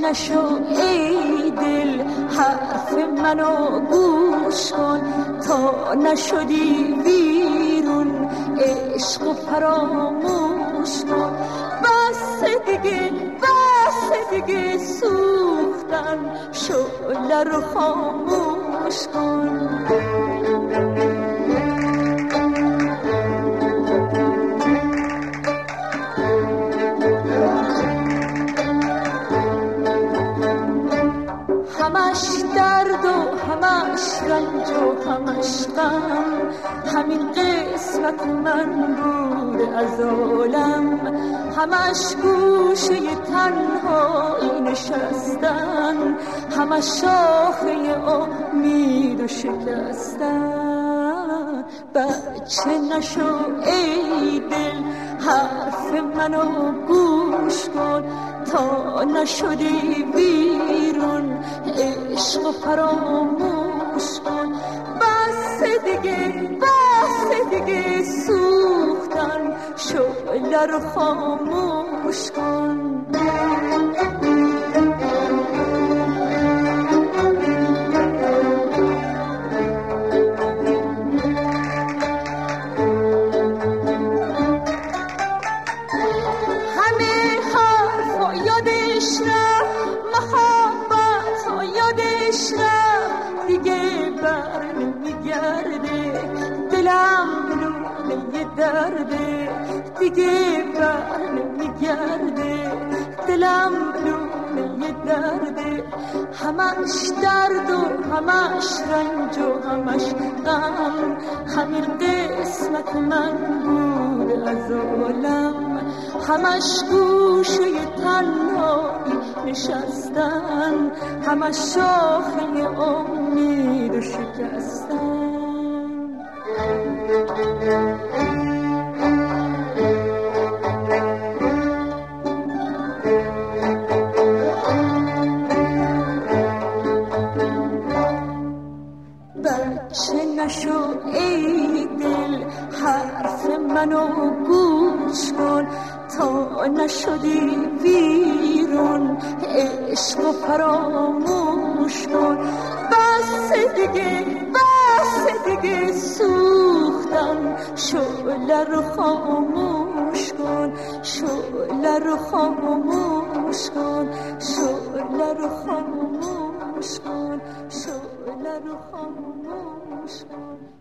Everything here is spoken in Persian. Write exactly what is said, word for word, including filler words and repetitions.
نشو ای دل حرف منو گوش کن، تا نشدی ویرون عشق و فراموش کن. بس دیگه بس دیگه سوختن شعله رو خاموش کن. همش درد و همش رنج و همش غم، همین قسمت من بود از عالم. همش گوشه تنهایی نشستن، همش شاخه امید و شکستن. بچه نشو ای دل حرف منو گوش کن، تا نشدی بیرون عشق و فراموش کن. بس دیگه بس دیگه سوختن شعله رو خاموش کن. درده دیگه بر نمیگرده، دلم لونه درده. همش درد و همش رنج و همش غم، همین قسمت من بود از عالم. همش گوشه تنهایی نشستن، همش شاخه امید و شکستن. بچه نشو ای دل حرف منو گوش کن، تا نشدی ویرون عشق و فراموش کن. بس دیگه بس دیگه سوختن شعله رو خاموش کن، شعله رو خاموش کن، شعله رو خاموش کن، شعله رو خاموش کن.